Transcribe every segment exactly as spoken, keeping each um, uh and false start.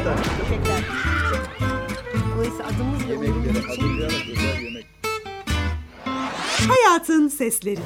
tane. Teşekkürler. Dolayısıyla adımız ve Yemekleri uyumu için hazırlayarak özel yemek. Hayatın Sesleri.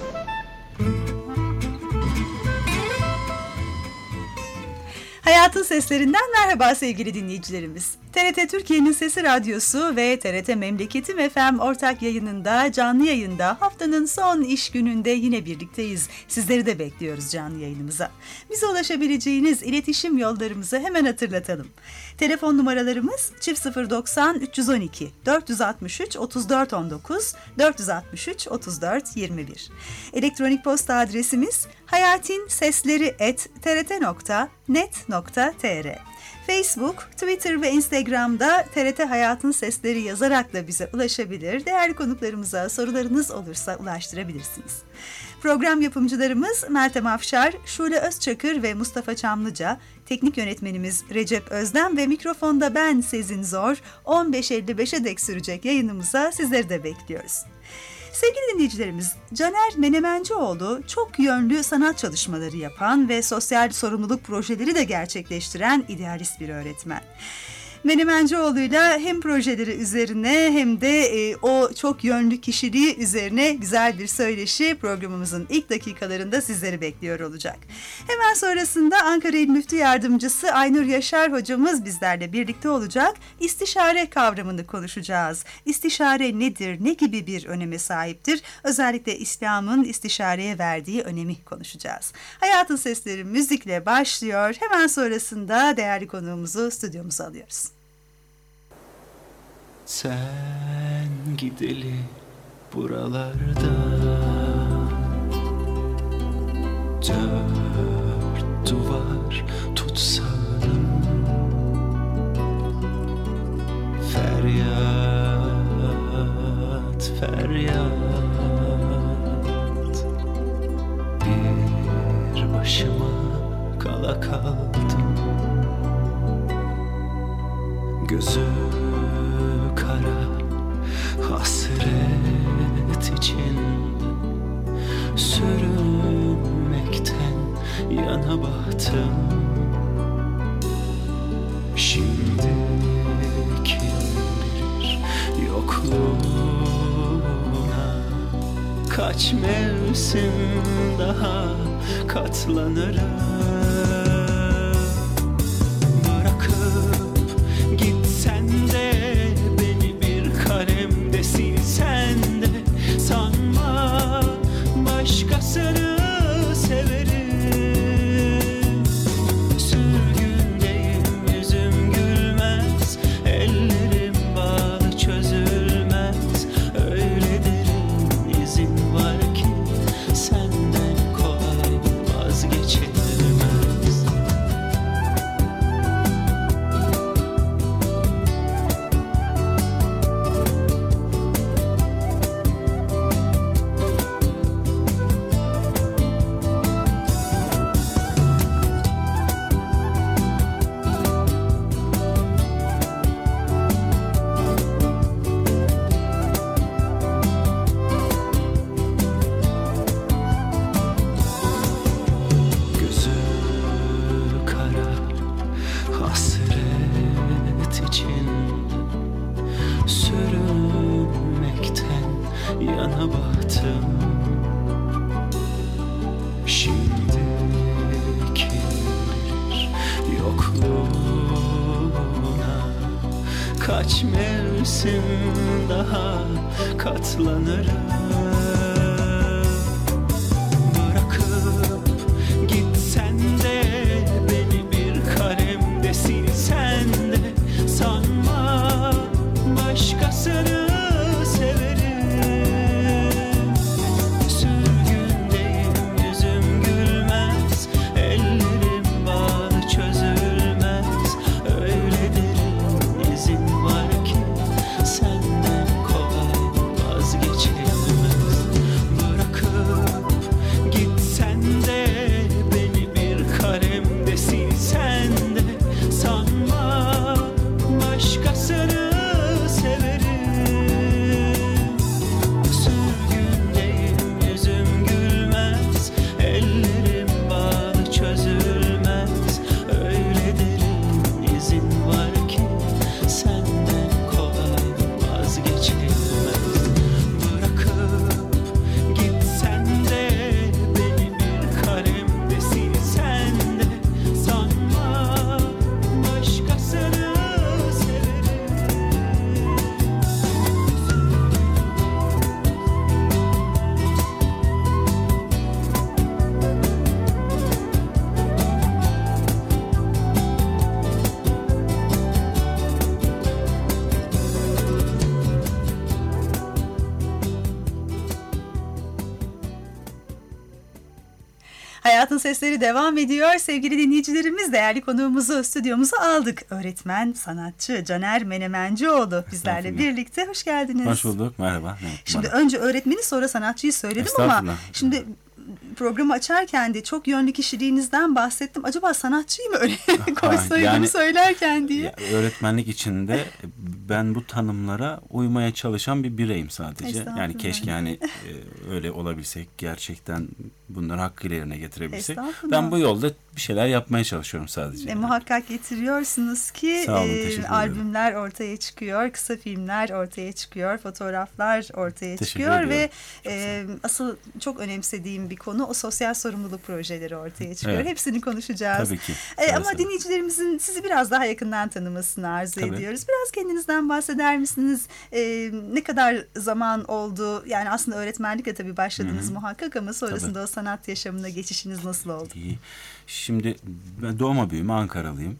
Hayatın Seslerinden merhaba sevgili dinleyicilerimiz. T R T Türkiye'nin Sesi Radyosu ve T R T Memleketim F M ortak yayınında, canlı yayında haftanın son iş gününde yine birlikteyiz. Sizleri de bekliyoruz canlı yayınımıza. Bize ulaşabileceğiniz iletişim yollarımızı hemen hatırlatalım. Telefon numaralarımız çift sıfır doksan üç yüz on iki dört altı üç otuz dört on dokuz dört altı üç otuz dört yirmi bir. Elektronik posta adresimiz hayatinsesleri at t r t nokta net nokta t r. Facebook, Twitter ve Instagram'da T R T Hayatın Sesleri yazarak da bize ulaşabilir. Değerli konuklarımıza sorularınız olursa ulaştırabilirsiniz. Program yapımcılarımız Meltem Afşar, Şule Özçakır ve Mustafa Çamlıca, teknik yönetmenimiz Recep Özden ve mikrofonda ben Sezin Zor. on beş elli beşe dek sürecek yayınımıza sizleri de bekliyoruz. Sevgili dinleyicilerimiz, Caner Menemencioğlu çok yönlü sanat çalışmaları yapan ve sosyal sorumluluk projeleri de gerçekleştiren idealist bir öğretmen. Menemencioğlu'yla hem projeleri üzerine hem de e, o çok yönlü kişiliği üzerine güzel bir söyleşi programımızın ilk dakikalarında sizleri bekliyor olacak. Hemen sonrasında Ankara İl Müftü Yardımcısı Aynur Yaşar hocamız bizlerle birlikte olacak. İstişare kavramını konuşacağız. İstişare nedir, ne gibi bir öneme sahiptir? Özellikle İslam'ın istişareye verdiği önemi konuşacağız. Hayatın Sesleri müzikle başlıyor. Hemen sonrasında değerli konuğumuzu stüdyomuza alıyoruz. Sen gideli buralarda dört duvar tutsam, feryat feryat, bir başıma kala kaldım. Gözüm kara hasret içinde sürünmekten yana bahtım. Şimdi kim bilir yokluğuna kaç mevsim daha katlanırım. Gitsen de beni bir kalemde silsen de sanma başkasını severim. Sürgündeyim, yüzüm gülmez, ellerim bağlı çözülmez. Öyle derin izin var ki senden kolay vazgeçilmez. Kaç mevsim daha katlanırım. Bırakıp gitsen de beni bir kalemde silsen de sanma başkasını severim. Sürgündeyim, yüzüm gülmez, ellerim bağlı çözülmez. Öyle derin izin var ki senden kolay vazgeçilmez. Hayatın Sesleri devam ediyor. Sevgili dinleyicilerimiz, değerli konuğumuzu stüdyomuza aldık. Öğretmen, sanatçı Caner Menemencioğlu bizlerle birlikte. Hoş geldiniz. Hoş bulduk. Merhaba. Evet, Şimdi merhaba. önce öğretmeni, sonra sanatçıyı söyledim ama şimdi programı açarken de çok yönlü kişiliğinizden bahsettim. Acaba sanatçıyı mı öyle koysaydım yani, söylerken diye. Ya, öğretmenlik içinde ben bu tanımlara uymaya çalışan bir bireyim sadece. Yani keşke hani e, öyle olabilsek, gerçekten bunları hakkıyla yerine getirebilsek. Ben bu yolda bir şeyler yapmaya çalışıyorum sadece. E, yani. Muhakkak getiriyorsunuz ki Sağ olun, e, albümler ortaya çıkıyor, kısa filmler ortaya çıkıyor, fotoğraflar ortaya teşekkür çıkıyor ediyorum. ve e, asıl çok önemsediğim bir konu o sosyal sorumluluk projeleri ortaya çıkıyor. Evet. Hepsini konuşacağız. Tabii ki. E, ama dinleyicilerimizin sizi biraz daha yakından tanımasını arzu Tabii. ediyoruz. Biraz kendinizden bahseder misiniz? E, ne kadar zaman oldu? Yani aslında öğretmenlikle tabii başladınız Hı-hı. muhakkak ama sonrasında tabii. o sanat yaşamına geçişiniz nasıl oldu? İyi. Şimdi ben doğma büyüme Ankaralıyım.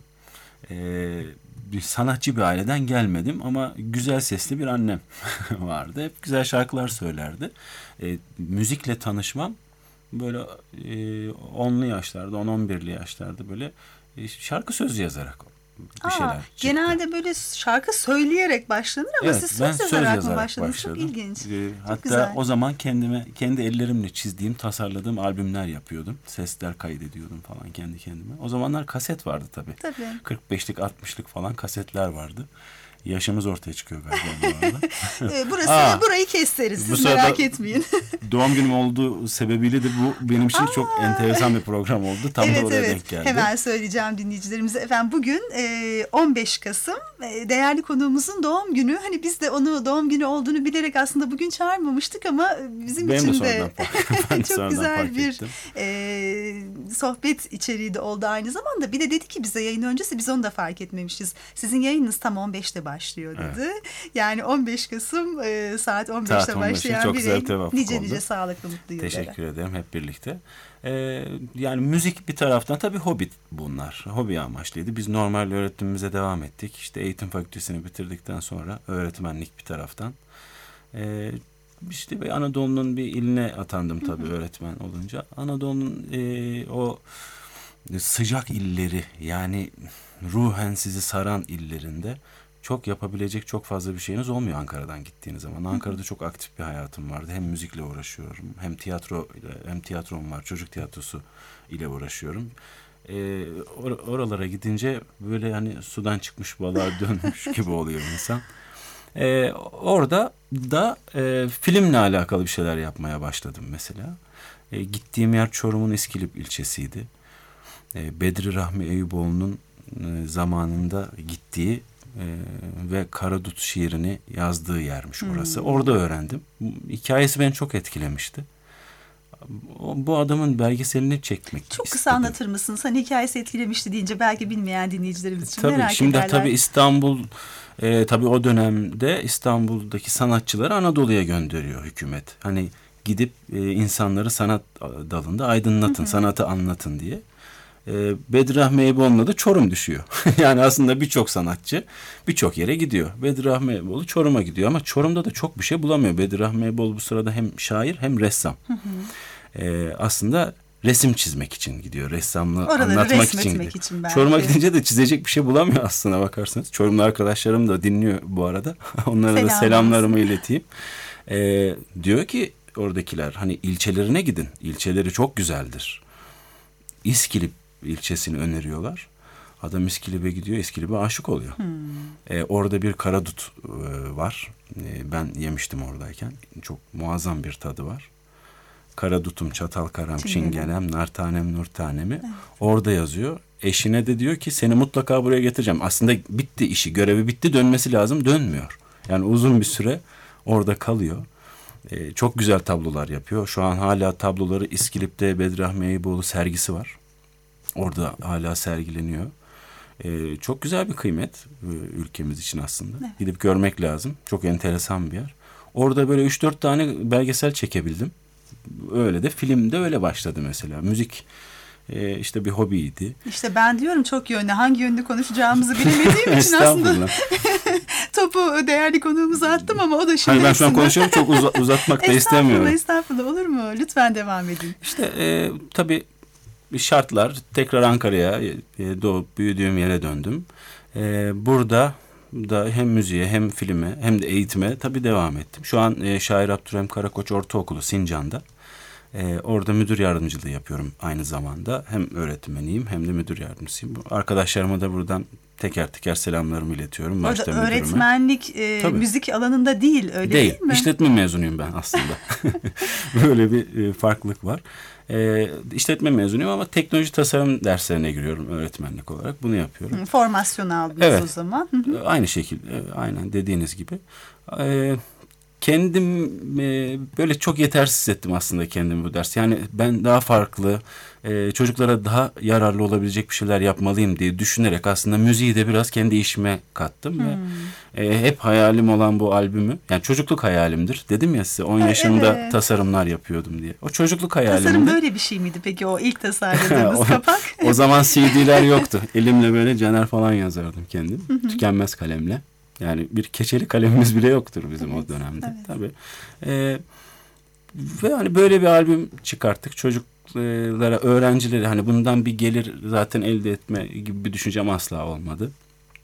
Ee, bir sanatçı bir aileden gelmedim ama güzel sesli bir annem vardı. Hep güzel şarkılar söylerdi. Ee, müzikle tanışmam böyle e, onlu yaşlarda, on on birli yaşlarda böyle e, şarkı sözü yazarak bir Aa, şeyler çıktı. Genelde böyle şarkı söyleyerek başlanır ama evet, siz söz ben yazarak, söz yazarak mı başladınız? başladım. Çok ilginç. Ee, Çok hatta güzel. o zaman kendime kendi ellerimle çizdiğim, tasarladığım albümler yapıyordum. Sesler kaydediyordum falan kendi kendime. O zamanlar kaset vardı tabii. Tabii. kırk beşlik, altmışlık falan kasetler vardı. Yaşımız ortaya çıkıyor galiba bu arada. Burası, Aa, burayı keseriz. Siz bu merak etmeyin. Doğum günüm olduğu sebebiyle de bu benim için Aa. çok enteresan bir program oldu. Tam evet, da oraya evet. denk geldi. Hemen söyleyeceğim dinleyicilerimize. Efendim bugün e, on beş Kasım e, değerli konuğumuzun doğum günü. Hani biz de onu doğum günü olduğunu bilerek aslında bugün çağırmamıştık ama bizim Benim için de, de ben çok güzel bir ettim. e, sohbet içeriği de oldu aynı zamanda. Bir de dedi ki bize yayın öncesi, biz onu da fark etmemişiz. Sizin yayınınız tam on beşte başlıyor dedi. Evet. Yani on beş Kasım e, saat on beşte saat başlayan çok bir güzel yayın. Nice oldu. nice sağlıklı mutlu yıllara. Teşekkür ederim hep birlikte. Ee, yani müzik bir taraftan tabii hobi bunlar. Hobi amaçlıydı. Biz normal öğretimimize devam ettik. İşte eğitim fakültesini bitirdikten sonra öğretmenlik bir taraftan. Ee, işte Anadolu'nun bir iline atandım tabii öğretmen olunca. Anadolu'nun e, o sıcak illeri, yani ruhen sizi saran illerinde çok yapabilecek çok fazla bir şeyiniz olmuyor Ankara'dan gittiğiniz zaman. Ankara'da çok aktif bir hayatım vardı. Hem müzikle uğraşıyorum, hem tiyatro hem tiyatrom var, çocuk tiyatrosu ile uğraşıyorum. Ee, or- oralara gidince böyle hani sudan çıkmış balığa dönmüş gibi oluyor insan. Ee, orada da e, filmle alakalı bir şeyler yapmaya başladım mesela. E, gittiğim yer Çorum'un İskilip ilçesiydi. E, Bedri Rahmi Eyüboğlu'nun e, zamanında gittiği Ee, ve Karadut şiirini yazdığı yermiş orası. Hmm. Orada öğrendim. Hikayesi beni çok etkilemişti. Bu adamın belgeselini çekmek Çok istedim. kısa anlatır mısınız? Hani hikayesi etkilemişti deyince belki bilmeyen dinleyicilerimiz için tabii, merak şimdi ederler. Tabii İstanbul, e, tabii o dönemde İstanbul'daki sanatçıları Anadolu'ya gönderiyor hükümet. Hani gidip e, insanları sanat dalında aydınlatın, hı hı. sanatı anlatın diye. Bedri Rahmi Eyüboğlu'na da Çorum düşüyor. Yani aslında birçok sanatçı birçok yere gidiyor. Bedri Rahmi Eyüboğlu Çorum'a gidiyor ama Çorum'da da çok bir şey bulamıyor. Bedri Rahmi Eyüboğlu bu sırada hem şair hem ressam. Hı hı. Ee, aslında resim çizmek için gidiyor. Ressamlığı Oraları anlatmak için gidiyor. Için Çorum'a gidince de çizecek bir şey bulamıyor aslına bakarsanız. Çorumlu arkadaşlarım da dinliyor bu arada. Onlara Selam da selamlarımı olsun. ileteyim. Ee, diyor ki oradakiler hani ilçelerine gidin. İlçeleri çok güzeldir. İskilip ilçesini öneriyorlar. Adam İskilip'e gidiyor. İskilip'e aşık oluyor. Hmm. Ee, orada bir karadut e, var. E, ben yemiştim oradayken. Çok muazzam bir tadı var. Karadutum, çatal karam, çingenem, çingenem nar tanem, nur tanemi. Evet. Orada yazıyor. Eşine de diyor ki seni mutlaka buraya getireceğim. Aslında bitti işi. Görevi bitti. Dönmesi lazım. Dönmüyor. Yani uzun bir süre orada kalıyor. Ee, çok güzel tablolar yapıyor. Şu an hala tabloları İskilip'te Bedri Rahmi Eyüboğlu sergisi var. Orada hala sergileniyor. Ee, çok güzel bir kıymet e, ülkemiz için aslında. Evet. Gidip görmek lazım. Çok enteresan bir yer. Orada böyle üç dört tane belgesel çekebildim. Öyle de filmde öyle başladı mesela. Müzik e, işte bir hobiydi. İşte ben diyorum çok yönlü. Hangi yönlü konuşacağımızı bilemediğim için aslında topu değerli konuğumuza attım ama o da şimdi... Hani ben şu an konuşuyorum, çok uz- uzatmak da istemiyorum. Estağfurullah, estağfurullah. Olur mu? Lütfen devam edin. İşte e, tabii şartlar tekrar Ankara'ya, e, doğup büyüdüğüm yere döndüm. E, burada da hem müziğe hem filme hem de eğitime tabii devam ettim. Şu an e, Şair Abdurrahim Karakoç Ortaokulu Sincan'da. E, orada müdür yardımcılığı yapıyorum aynı zamanda. Hem öğretmeniyim hem de müdür yardımcısıyım. Arkadaşlarıma da buradan teker teker selamlarımı iletiyorum. Orada Başta müdürüme. öğretmenlik e, müzik alanında değil, öyle değil, değil mi? İşletme mezunuyum ben aslında. Böyle bir e, farklılık var. E, işletme mezunuyum ama teknoloji tasarım derslerine giriyorum öğretmenlik olarak. Bunu yapıyorum. Hı, formasyon aldınız Evet. o zaman. Hı hı. Aynı şekilde, aynen dediğiniz gibi. E, kendim e, böyle çok yetersiz hissettim aslında kendimi bu ders. Yani ben daha farklı, e, çocuklara daha yararlı olabilecek bir şeyler yapmalıyım diye düşünerek aslında müziği de biraz kendi işime kattım. Hmm. Ve e, hep hayalim olan bu albümü, yani çocukluk hayalimdir. Dedim ya size on Ha, yaşında evet. tasarımlar yapıyordum diye. O çocukluk hayalimdi. Tasarım böyle bir şey miydi peki, o ilk tasarladığınız o, kapak? o zaman C D'ler yoktu. Elimle böyle Caner falan yazardım kendim. Tükenmez kalemle. Yani bir keçeli kalemimiz bile yoktur bizim evet, o dönemde. Evet. Tabii. Ee, ve hani böyle bir albüm çıkarttık. Çocuklara, öğrencilere hani bundan bir gelir zaten elde etme gibi bir düşüncem asla olmadı.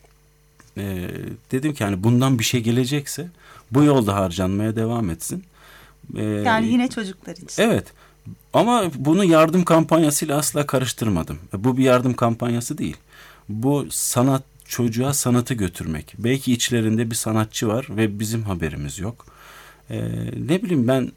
Ee, dedim ki hani bundan bir şey gelecekse bu yolda harcanmaya devam etsin. Ee, Yani yine çocuklar için. Evet. Ama bunu yardım kampanyasıyla asla karıştırmadım. Bu bir yardım kampanyası değil. Bu sanat, çocuğa sanatı götürmek. Belki içlerinde bir sanatçı var ve bizim haberimiz yok. Ee, ne bileyim ben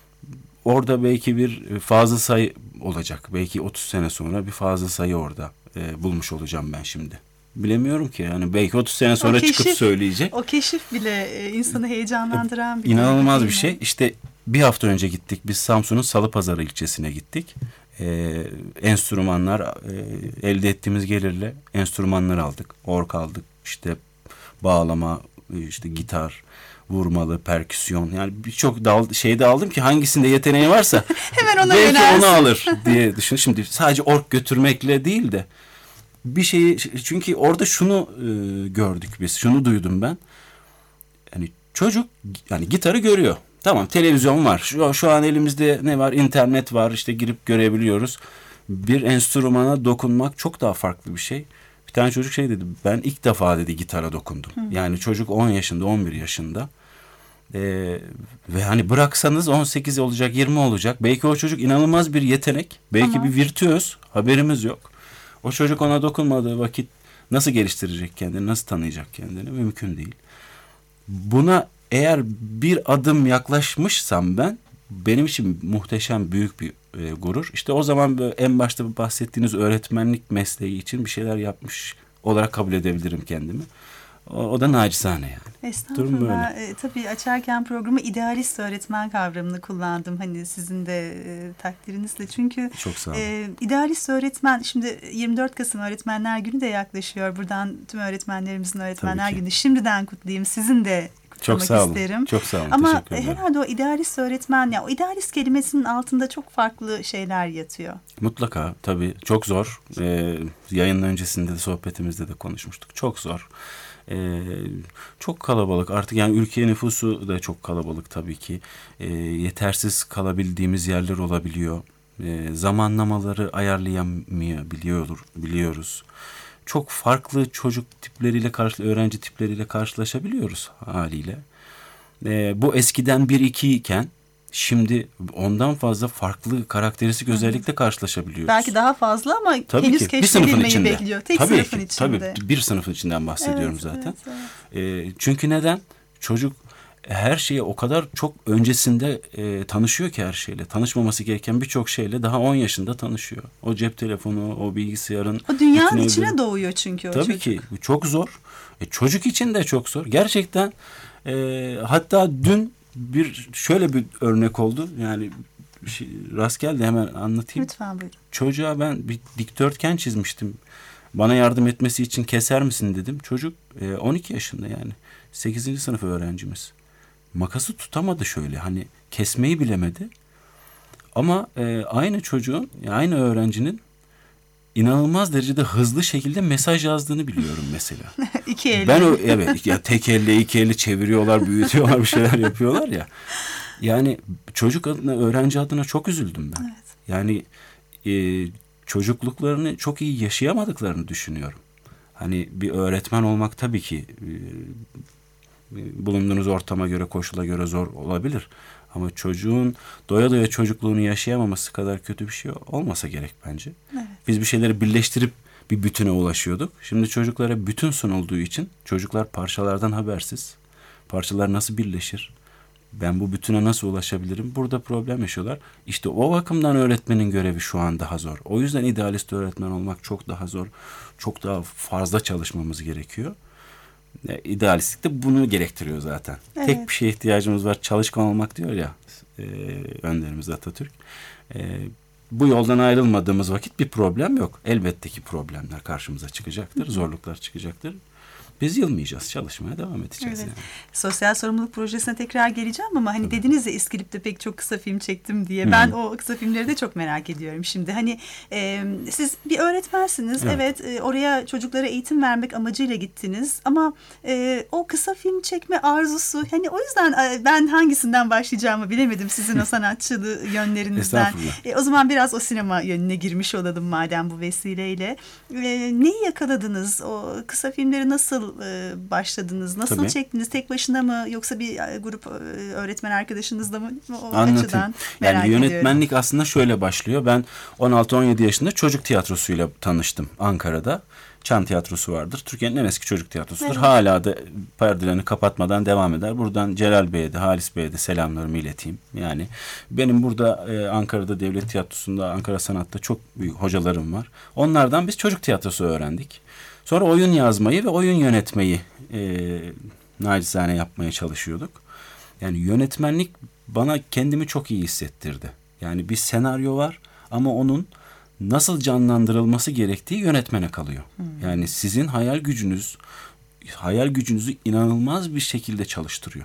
orada belki bir fazla sayı olacak. Belki otuz sene sonra bir fazla sayı orada e, bulmuş olacağım ben şimdi. Bilemiyorum ki yani belki otuz sene sonra O keşif, çıkıp söyleyecek. O keşif bile e, insanı heyecanlandıran bir İnanılmaz şey, bir şey. İşte bir hafta önce gittik. Biz Samsun'un Salıpazarı ilçesine gittik. Ee, enstrümanlar e, elde ettiğimiz gelirle enstrümanlar aldık. Org aldık. İşte bağlama, işte gitar, vurmalı, perküsyon. Yani birçok dal şeyde aldım ki hangisinde yeteneği varsa hemen ona belki yönelsin. onu alır diye düşün. Şimdi sadece org götürmekle değil de bir şeyi, çünkü orada şunu e, gördük biz. Şunu duydum ben. Yani çocuk yani gitarı görüyor. Tamam, televizyon var. Şu, şu an elimizde ne var? İnternet var. İşte girip görebiliyoruz. Bir enstrümana dokunmak çok daha farklı bir şey. Bir tane çocuk şey dedi. Ben ilk defa dedi gitara dokundum. Hı. Yani çocuk on yaşında, on bir yaşında. Ee, ve hani bıraksanız on sekiz olacak, yirmi olacak. Belki o çocuk inanılmaz bir yetenek. Belki Aha. bir virtüöz. Haberimiz yok. O çocuk ona dokunmadığı vakit nasıl geliştirecek kendini? Nasıl tanıyacak kendini? Mümkün değil. Buna eğer bir adım yaklaşmışsam ben, benim için muhteşem büyük bir e, gurur. İşte o zaman böyle en başta bahsettiğiniz öğretmenlik mesleği için bir şeyler yapmış olarak kabul edebilirim kendimi. O, o da nacizane yani. Estağfurullah. E, tabii açarken programı idealist öğretmen kavramını kullandım. Hani sizin de e, takdirinizle. Çünkü çok sağ olun. E, idealist öğretmen, şimdi yirmi dört Kasım Öğretmenler Günü de yaklaşıyor. Buradan tüm öğretmenlerimizin Öğretmenler Günü şimdiden kutlayayım. Sizin de çok sağ olun. isterim. Çok sağ olun. Ama herhalde o idealist öğretmen, ya o idealist kelimesinin altında çok farklı şeyler yatıyor. Mutlaka tabii, çok zor. Ee, yayının öncesinde de sohbetimizde de konuşmuştuk. Çok zor. Ee, çok kalabalık artık, yani ülke nüfusu da çok kalabalık tabii ki. Ee, yetersiz kalabildiğimiz yerler olabiliyor. Ee, zamanlamaları ayarlayamayabiliyor biliyoruz. Çok farklı çocuk tipleriyle, karşı, öğrenci tipleriyle karşılaşabiliyoruz haliyle. Ee, bu eskiden bir iki iken şimdi ondan fazla farklı karakteristik özellikle karşılaşabiliyoruz. Belki daha fazla ama tabii henüz ki. keşfedilmeyi bekliyor. Tek tabii sınıfın ki, içinde. Tabii bir sınıfın içinden bahsediyorum evet, zaten. Evet, evet. Ee, çünkü neden? Çocuk her şeye o kadar çok öncesinde e, tanışıyor ki her şeyle. Tanışmaması gereken birçok şeyle daha on yaşında tanışıyor. O cep telefonu, o bilgisayarın. O dünyanın içine ödül... doğuyor çünkü o Tabii çocuk. ki çok zor. E, çocuk için de çok zor. Gerçekten e, hatta dün bir şöyle bir örnek oldu. Yani bir şey, rast geldi, hemen anlatayım. Lütfen buyurun. Çocuğa ben bir dikdörtgen çizmiştim. Bana yardım etmesi için keser misin dedim. Çocuk e, on iki yaşında, yani sekizinci sınıf öğrencimiz. Makası tutamadı şöyle, hani kesmeyi bilemedi. Ama e, aynı çocuğun, aynı öğrencinin inanılmaz derecede hızlı şekilde mesaj yazdığını biliyorum mesela. İki elle. Ben o evet ya tek elle iki elle çeviriyorlar, büyütüyorlar, bir şeyler yapıyorlar ya. Yani çocuk adına, öğrenci adına çok üzüldüm ben. Evet. Yani e, çocukluklarını çok iyi yaşayamadıklarını düşünüyorum. Hani bir öğretmen olmak tabii ki e, bulunduğunuz ortama göre, koşula göre zor olabilir. Ama çocuğun doya doya çocukluğunu yaşayamaması kadar kötü bir şey olmasa gerek bence. Evet. Biz bir şeyleri birleştirip bir bütüne ulaşıyorduk. Şimdi çocuklara bütün sunulduğu için çocuklar parçalardan habersiz. Parçalar nasıl birleşir? Ben bu bütüne nasıl ulaşabilirim? Burada problem yaşıyorlar. İşte o bakımdan öğretmenin görevi şu an daha zor. O yüzden idealist öğretmen olmak çok daha zor. Çok daha fazla çalışmamız gerekiyor. E, idealistlik de bunu gerektiriyor zaten. Evet. Tek bir şeye ihtiyacımız var. Çalışkan olmak diyor ya e, önderimiz Atatürk. E, bu yoldan ayrılmadığımız vakit bir problem yok. Elbette ki problemler karşımıza çıkacaktır. Zorluklar çıkacaktır. Biz yılmayacağız. Çalışmaya devam edeceğiz. Evet. Yani. Sosyal sorumluluk projesine tekrar geleceğim ama hani dediniz ya İskilip'te pek çok kısa film çektim diye. Hı. Ben o kısa filmleri de çok merak ediyorum şimdi. Hani e, siz bir öğretmensiniz. Evet, Evet. e, oraya çocuklara eğitim vermek amacıyla gittiniz. Ama e, o kısa film çekme arzusu, hani o yüzden e, ben hangisinden başlayacağımı bilemedim sizin o sanatçılığı yönlerinizden. Estağfurullah. E, o zaman biraz o sinema yönüne girmiş olalım madem bu vesileyle. E, neyi yakaladınız? O kısa filmleri nasıl e, başladınız? Nasıl Tabii. çektiniz? Tek başına mı yoksa bir e, grup e, öğretmen arkadaşınızla mı? O Anlatayım. açıdan merak Yani ediyorum. yönetmenlik aslında şöyle başlıyor. Ben on altı on yedi yaşında çocuk tiyatrosuyla tanıştım Ankara'da. Çan tiyatrosu vardır. Türkiye'nin en eski çocuk tiyatrosudur. Evet. Hala da perdelerini kapatmadan devam eder. Buradan Celal Bey'e de Halis Bey'e de selamlarımı ileteyim. Yani benim burada e, Ankara'da Devlet Tiyatrosu'nda, Ankara Sanat'ta çok büyük hocalarım var. Onlardan biz çocuk tiyatrosu öğrendik. Sonra oyun yazmayı ve oyun yönetmeyi e, nacizane yapmaya çalışıyorduk. Yani yönetmenlik bana kendimi çok iyi hissettirdi. Yani bir senaryo var ama onun nasıl canlandırılması gerektiği yönetmene kalıyor. Hmm. Yani sizin hayal gücünüz, hayal gücünüzü inanılmaz bir şekilde çalıştırıyor.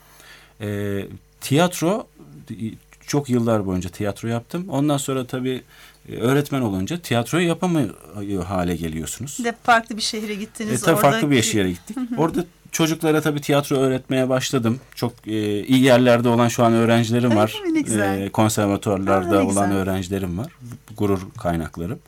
E, tiyatro, çok yıllar boyunca tiyatro yaptım. Ondan sonra tabii öğretmen olunca tiyatroyu yapamıyor hale geliyorsunuz. De farklı bir şehre gittiniz. E, tabii oradaki... farklı bir şehre gittik. Orada çocuklara tabii tiyatro öğretmeye başladım. Çok e, iyi yerlerde olan şu an öğrencilerim Öyle var. mi? Ne güzel. E, konservatuarlarda Aa, ne olan güzel. öğrencilerim var. Gurur kaynaklarım.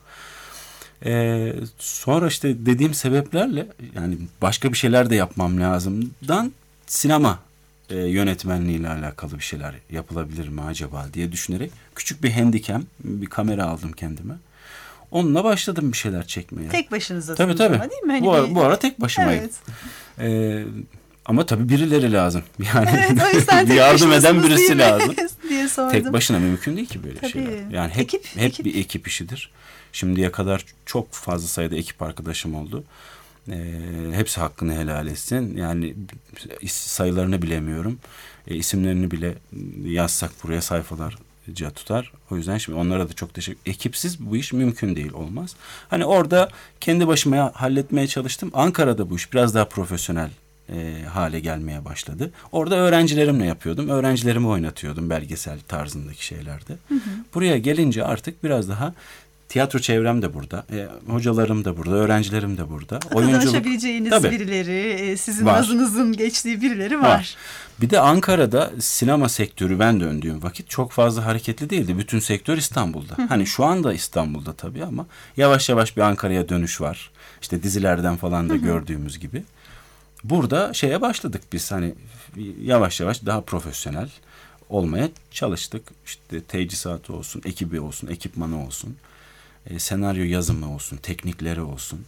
E, sonra işte dediğim sebeplerle yani başka bir şeyler de yapmam lazımdan sinema e, yönetmenliğiyle alakalı bir şeyler yapılabilir mi acaba diye düşünerek küçük bir handicam, bir kamera aldım kendime. Onunla başladım bir şeyler çekmeye. Tek başınıza Tabii tabii. ama değil mi? Hani bu, ara, bir... bu ara tek başımayım. Evet. Ee, ama tabii birileri lazım. Yani Evet, o yüzden tek yardım eden başınasınız birisi değil mi? lazım. diye sordum. Tek başına mümkün değil ki böyle Tabii. şeyler. Yani hep Ekip, hep ekip. bir ekip işidir. Şimdiye kadar çok fazla sayıda ekip arkadaşım oldu. Ee, hepsi hakkını helal etsin. Yani sayılarını bilemiyorum. E, isimlerini bile yazsak buraya sayfalarca tutar. O yüzden şimdi onlara da çok teşekkür. Ekipsiz bu iş mümkün değil, olmaz. Hani orada kendi başıma halletmeye çalıştım. Ankara'da bu iş biraz daha profesyonel e, hale gelmeye başladı. Orada öğrencilerimle yapıyordum. Öğrencilerimi oynatıyordum belgesel tarzındaki şeylerde. Hı hı. Buraya gelince artık biraz daha tiyatro çevrem de burada. E, hocalarım da burada, öğrencilerim de burada. Danışabileceğiniz Tabii. birileri, sizin Var. nazınızın geçtiği birileri var. var. Bir de Ankara'da sinema sektörü ben döndüğüm vakit çok fazla hareketli değildi. Bütün sektör İstanbul'da. Hı hı. Hani şu anda İstanbul'da tabii ama yavaş yavaş bir Ankara'ya dönüş var. İşte dizilerden falan da hı hı. gördüğümüz gibi. Burada şeye başladık biz, hani yavaş yavaş daha profesyonel olmaya çalıştık. İşte teçhizatı olsun, ekibi olsun, ekipmanı olsun. E, senaryo yazımı olsun, teknikleri olsun.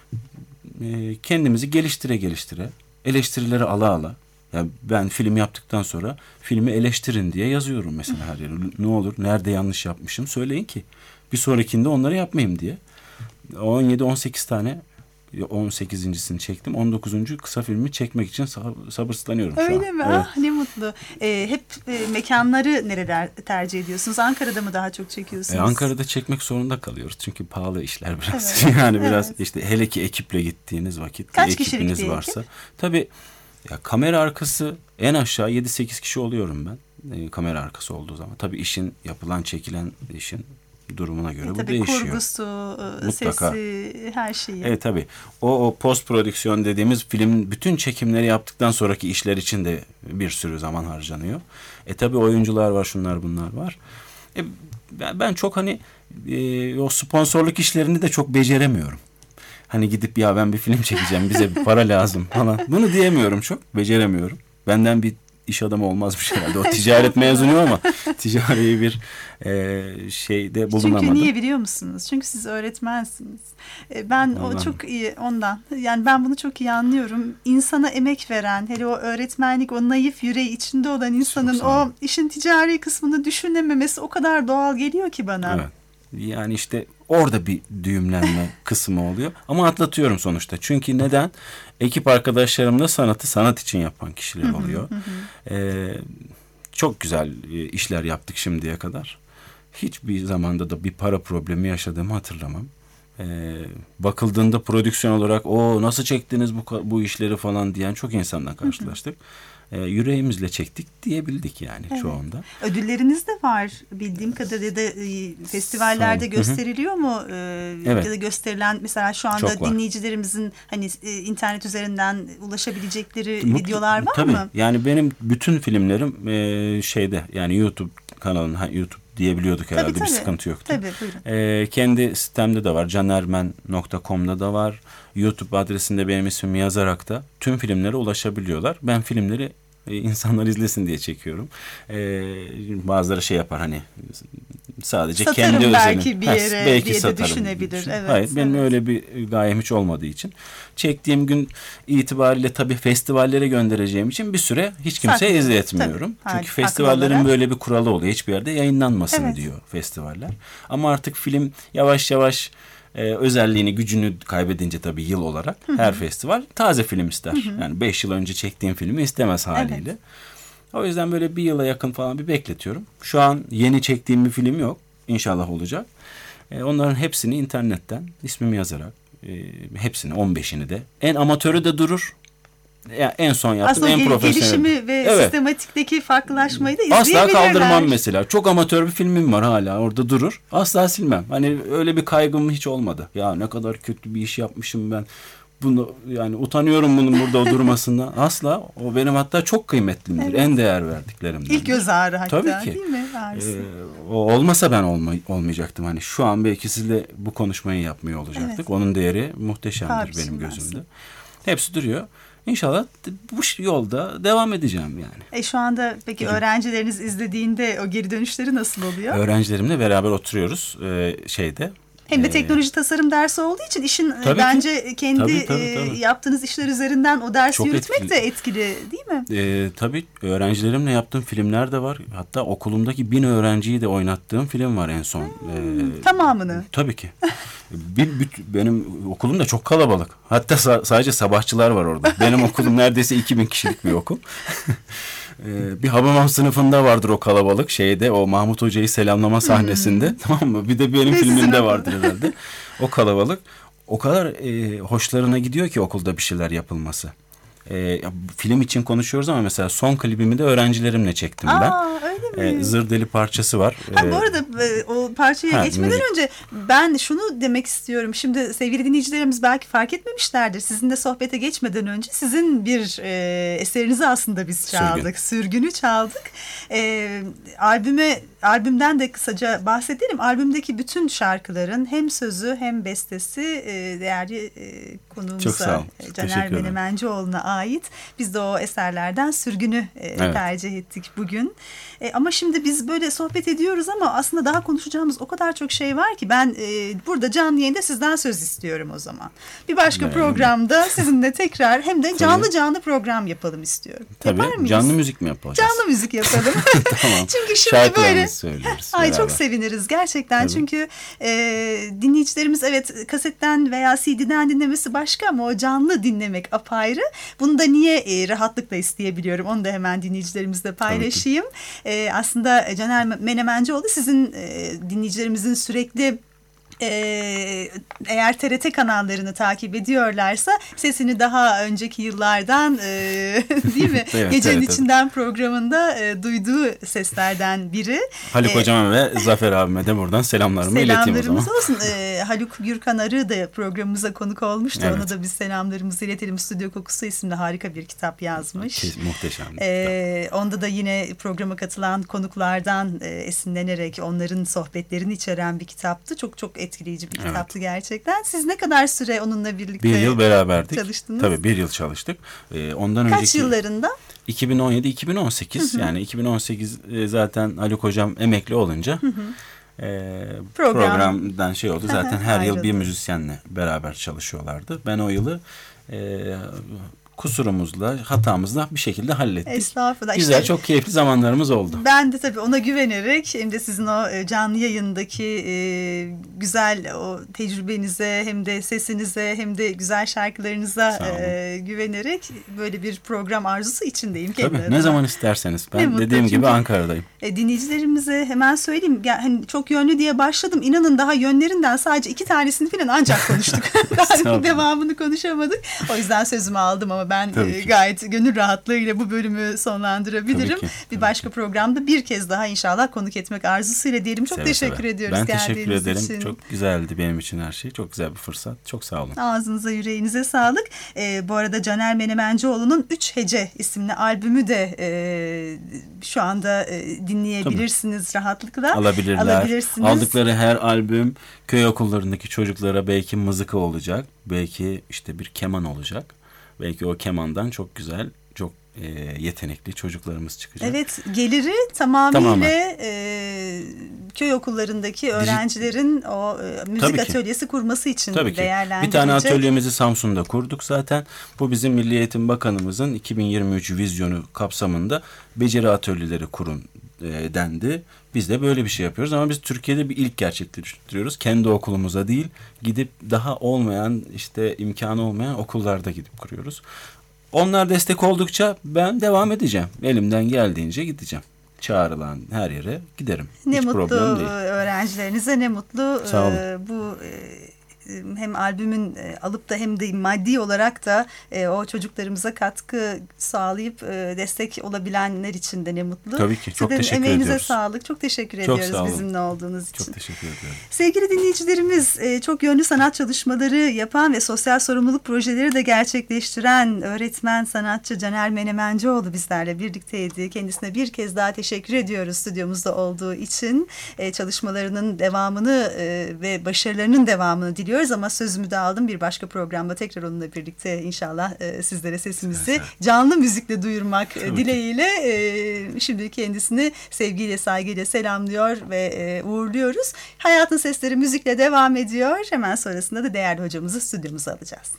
E, kendimizi geliştire geliştire, eleştirileri ala ala. Yani ben film yaptıktan sonra filmi eleştirin diye yazıyorum mesela her yere. Ne olur, nerede yanlış yapmışım söyleyin ki bir sonrakinde onları yapmayayım diye. on yedi on sekiz tane, on sekizincisini çektim. on dokuzuncu kısa filmi çekmek için sabırsızlanıyorum şu an. Öyle mi? Evet. Ah, ne mutlu. Ee, hep e, mekanları nereler tercih ediyorsunuz? Ankara'da mı daha çok çekiyorsunuz? E, Ankara'da çekmek zorunda kalıyoruz. Çünkü pahalı işler biraz. Evet, yani biraz evet. işte hele ki ekiple gittiğiniz vakit. Kaç bir kişilik ekibiniz bir varsa. ekip? Tabii ya, kamera arkası en aşağı yedi sekiz kişi oluyorum ben. E, kamera arkası olduğu zaman. Tabii işin yapılan, çekilen işin durumuna göre e, bu tabii değişiyor. kurgusu, Mutlaka. sesi, her şeyi. Evet tabii. O, o post prodüksiyon dediğimiz film bütün çekimleri yaptıktan sonraki işler için de bir sürü zaman harcanıyor. E tabii oyuncular var, şunlar bunlar var. E, ben, ben çok hani e, o sponsorluk işlerini de çok beceremiyorum. Hani gidip ya ben bir film çekeceğim, bize bir para lazım falan. Bunu diyemiyorum çok, beceremiyorum. Benden bir iş adamı olmazmış herhalde. O ticaret mezunu ama ticari bir e, şeyde bulunamadım. Çünkü niye biliyor musunuz? Çünkü siz öğretmensiniz. E, ben ondan. o çok iyi ondan. Yani ben bunu çok iyi anlıyorum. İnsana emek veren, hele o öğretmenlik, o naif yüreği içinde olan insanın o işin ticari kısmını düşünememesi o kadar doğal geliyor ki bana. Evet. Yani işte orada bir düğümlenme kısmı oluyor. Ama atlatıyorum sonuçta. Çünkü neden? Ekip arkadaşlarım da sanatı sanat için yapan kişiler oluyor. Ee, çok güzel işler yaptık şimdiye kadar. Hiçbir zamanda da bir para problemi yaşadığımı hatırlamam. Ee, bakıldığında prodüksiyon olarak o nasıl çektiniz bu bu işleri falan diyen çok insanla karşılaştık. Ee, yüreğimizle çektik diyebildik yani evet. Çoğunda. Ödülleriniz de var bildiğim kadarıyla da e, festivallerde gösteriliyor mu? Ee, evet. Ya da gösterilen mesela şu anda dinleyicilerimizin hani e, internet üzerinden ulaşabilecekleri Mutlu, videolar var tabii. mı? Yani benim bütün filmlerim e, şeyde yani YouTube kanalının YouTube diyebiliyorduk herhalde tabii, tabii. Bir sıkıntı yoktu. Tabii, buyurun. Ee, kendi sitemde de var. canermen nokta com'da da var. YouTube adresinde benim ismimi yazarak da tüm filmlere ulaşabiliyorlar. Ben filmleri e, insanlar izlesin diye çekiyorum. Ee, bazıları şey yapar hani sadece satarım kendi belki özelim. bir yere ha, belki diye satarım de düşünebilir. Evet, Hayır benim evet. öyle bir gayem hiç olmadığı için. Çektiğim gün itibariyle tabii festivallere göndereceğim için bir süre hiç kimseye Saklı. izletmiyorum. Tabii. Çünkü Ha, festivallerin böyle bir kuralı oluyor. Hiçbir yerde yayınlanmasın evet. diyor festivaller. Ama artık film yavaş yavaş e, özelliğini, gücünü kaybedince tabii yıl olarak Hı-hı. her festival taze film ister. Hı-hı. Yani beş yıl önce çektiğim filmi istemez haliyle. Evet. O yüzden böyle bir yıla yakın falan bir bekletiyorum. Şu an yeni çektiğim bir film yok. İnşallah olacak. E, onların hepsini internetten ismimi yazarak e, hepsini on beşini de en amatörü de durur. Yani en son yaptığım en profesyonel. Aslında gelişimi ve evet. sistematikteki farklılaşmayı da izleyebilirler. Asla kaldırmam mesela. Çok amatör bir filmim var hala orada durur. Asla silmem. Hani öyle bir kaygım hiç olmadı. Ya ne kadar kötü bir iş yapmışım ben. Bunu yani utanıyorum bunun burada durmasından. Asla. O benim hatta çok kıymetlimdir. Evet. En değer verdiklerimden. İlk göz ağrı hatta. Tabii ki. Değil mi? Ee, o olmasa ben olma, olmayacaktım. Hani şu an belki sizle bu konuşmayı yapmıyor olacaktık. Evet. Onun değeri muhteşemdir Tartışılmaz. Benim gözümde. Hepsi duruyor. İnşallah bu yolda devam edeceğim yani. E şu anda peki evet. öğrencileriniz izlediğinde o geri dönüşleri nasıl oluyor? Öğrencilerimle beraber oturuyoruz e, şeyde. Hem de teknoloji ee, tasarım dersi olduğu için işin bence ki. kendi tabii, tabii, tabii. yaptığınız işler üzerinden o dersi Çok yürütmek etkili. de etkili değil mi? Ee, tabii öğrencilerimle yaptığım filmler de var. Hatta okulumdaki bin öğrenciyi de oynattığım film var en son. Hmm, ee, tamamını. Tabii ki. bir, bir, benim okulum da çok kalabalık. Hatta sa- sadece sabahçılar var orada. Benim okulum neredeyse iki bin kişilik bir okul. Ee, bir Habamam sınıfında vardır o kalabalık şeyde o Mahmut Hoca'yı selamlama sahnesinde hmm. tamam mı? Bir de benim filmimde vardır herhalde. O kalabalık o kadar e, hoşlarına gidiyor ki okulda bir şeyler yapılması. E, film için konuşuyoruz ama mesela son klibimi de öğrencilerimle çektim Aa, ben. Öyle mi? E, Zır Deli parçası var. Ha, bu arada o parçaya ha, geçmeden müzik. önce ben şunu demek istiyorum. Şimdi sevgili dinleyicilerimiz belki fark etmemişlerdir. Sizinle sohbete geçmeden önce sizin bir e, eserinizi aslında biz çaldık. Sürgün. Sürgün'ü çaldık. E, albüme albümden de kısaca bahsedelim. Albümdeki bütün şarkıların hem sözü hem bestesi e, değerli e, konuğumuza Caner Menemencioğlu'na ait. Biz de o eserlerden Sürgün'ü e, evet. tercih ettik bugün. E, ama şimdi biz böyle sohbet ediyoruz ama aslında daha konuşacağımız o kadar çok şey var ki ben e, burada canlı yayında sizden söz istiyorum o zaman. Bir başka evet. programda sizinle tekrar hem de canlı Tabii. canlı program yapalım istiyorum. Tabii. Yapar mıyız? Canlı müzik mi yapacağız? Canlı müzik yapalım. Tamam. Çünkü şimdi böyle söylüyoruz. Ay beraber. Çok seviniriz gerçekten. Tabii. Çünkü e, dinleyicilerimiz evet kasetten veya C D'den dinlemesi başka ama o canlı dinlemek apayrı. Bunu da niye e, rahatlıkla isteyebiliyorum? Onu da hemen dinleyicilerimizle paylaşayım. E, aslında Caner Menemencioğlu sizin e, dinleyicilerimizin sürekli Ee, eğer T R T kanallarını takip ediyorlarsa sesini daha önceki yıllardan e, değil mi? Evet, Gecenin evet, içinden programında e, duyduğu seslerden biri. Haluk Ee, hocama ve Zafer abime de buradan selamlarımı ileteyim o zaman. Selamlarımız olsun. Ee, Haluk Gürkan Arı da programımıza konuk olmuştu. Evet. Ona da biz selamlarımızı iletelim. Stüdyo Kokusu isimli harika bir kitap yazmış. Kes, muhteşem. Ee, onda da yine programa katılan konuklardan e, esinlenerek onların sohbetlerini içeren bir kitaptı. Çok çok etkileyici bir Evet. kitaptı gerçekten. Siz ne kadar süre onunla birlikte Bir yıl beraberdik. çalıştınız? Tabii bir yıl çalıştık. Ee, ondan Kaç önceki yıllarında? iki bin on yedi iki bin on sekiz yani iki bin on sekiz e, zaten Haluk hocam emekli olunca e, Program. programdan şey oldu. Zaten her yıl bir Ayrıldı. müzisyenle beraber çalışıyorlardı. Ben o yılı e, kusurumuzla, hatamızla bir şekilde hallettik. Estağfurullah. Güzel, İşte çok keyifli zamanlarımız oldu. ben de tabii ona güvenerek hem de sizin o e, canlı yayındaki e, güzel o tecrübenize hem de sesinize hem de güzel şarkılarınıza Sağ olun. e, güvenerek böyle bir program arzusu içindeyim. kendi Tabii, adıma. ne zaman isterseniz. Ne Ben mutlu dediğim gibi çünkü- Ankara'dayım. E, dinleyicilerimize hemen söyleyeyim. Yani hani çok yönlü diye başladım. İnanın daha yönlerinden sadece iki tanesini falan ancak konuştuk. Daha Estağfurullah. devamını konuşamadık. O yüzden sözümü aldım ama ben Tabii e, ki. gayet gönül rahatlığıyla bu bölümü sonlandırabilirim. Tabii ki, Bir tabii başka programda bir kez daha inşallah konuk etmek arzusuyla diyelim. Çok Seve teşekkür seve. ediyoruz Ben geldiğiniz teşekkür ederim. için. Çok güzeldi benim için her şey. Çok güzel bir fırsat. Çok sağ olun. Ağzınıza yüreğinize sağlık. Ee, bu arada Caner Menemencioğlu'nun Üç Hece isimli albümü de e, şu anda e, dinleyebilirsiniz rahatlıkla. Alabilirler. Alabilirsiniz. Aldıkları her albüm köy okullarındaki çocuklara belki mızıka olacak. Belki işte bir keman olacak. Belki o kemandan çok güzel, çok e, yetenekli çocuklarımız çıkacak. Evet, geliri tamamıyla Tamamen. e, köy okullarındaki öğrencilerin o e, müzik Tabii ki. atölyesi kurması için Tabii ki. değerlendirilecek. Bir tane atölyemizi Samsun'da kurduk zaten. Bu bizim Milli Eğitim Bakanımızın iki bin yirmi üç vizyonu kapsamında beceri atölyeleri kurun e, dendi. Biz de böyle bir şey yapıyoruz ama biz Türkiye'de bir ilk gerçekleştiriyoruz. Kendi okulumuza değil, gidip daha olmayan, işte imkanı olmayan okullarda gidip kuruyoruz. Onlar destek oldukça ben devam edeceğim. Elimden geldiğince gideceğim. Çağrılan her yere giderim. Ne Hiç mutlu problem değil. öğrencilerinize, ne mutlu Sağ olun. e, bu e, hem albümün e, alıp da hem de maddi olarak da e, o çocuklarımıza katkı sağlayıp e, destek olabilenler için de ne mutlu. Tabii ki. Çok Sizin teşekkür emeğinize ediyoruz. sağlık. Çok teşekkür Çok ediyoruz sağ olun. bizimle olduğunuz için. Çok teşekkür ediyorum. Sevgili dinleyicilerimiz, e, çok yönlü sanat çalışmaları yapan ve sosyal sorumluluk projeleri de gerçekleştiren öğretmen sanatçı Caner Menemencioğlu bizlerle birlikteydi. Kendisine bir kez daha teşekkür ediyoruz stüdyomuzda olduğu için. E, Çalışmalarının devamını e, ve başarılarının devamını diliyoruz ama sözümü de aldım. Bir başka programda tekrar onunla birlikte inşallah e, sizlere sesimizi canlı müzikle duyurmak e, dileğiyle e, şimdi kendisini sevgiyle, saygıyla selamlıyor ve e, uğurluyoruz. Hayatın Sesleri müzikle devam ediyor. Hemen sonrasında da değerli hocamızı stüdyomuza alacağız.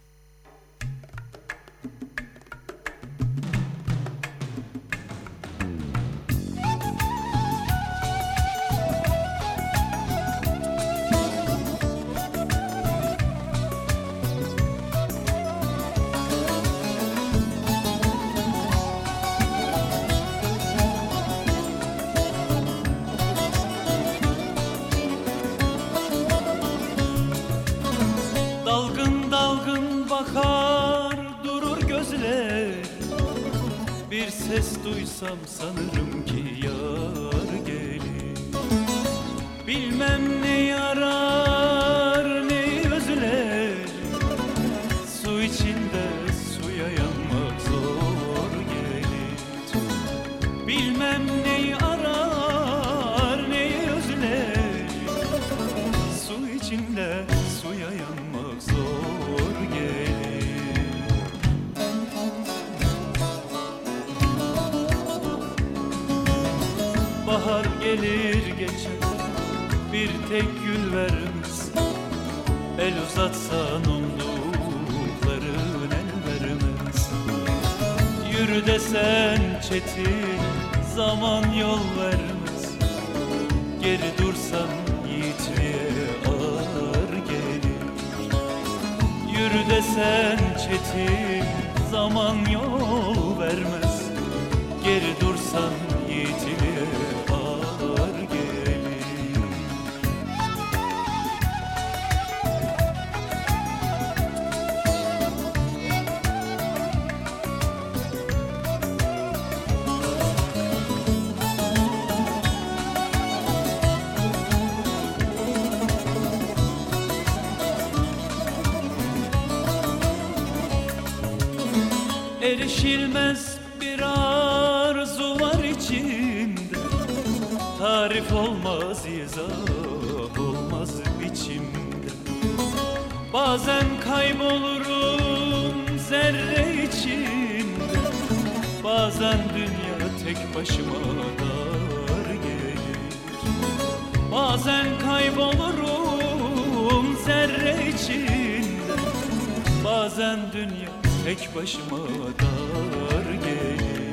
Dalgın dalgın bakar durur gözler. Bir ses duysam sanırım ki yar gelir. Bilmem ne yarar ne özler. Su içinde suya yanmak zor gelir. Bilmem ne arar ne özler. Su içinde suya yanmak zor gelir. Bahar gelir geçer, bir tek gül vermez. El uzatsan umdukların el vermez. Yürü desen çetin, zaman yol vermez. Geri dursan yiğitliğe ağır gelir. Yürü desen çetin, zaman yol vermez. Geri dursan yiğitliğe ağır gelir. Erişilmez bir arzu var içinde, tarif olmaz, izah olmaz biçimde. Bazen kaybolurum zerre içinde, bazen dünya tek başıma dar gelir. Bazen kaybolurum zerre içinde, bazen dünya tek başıma dar gelir.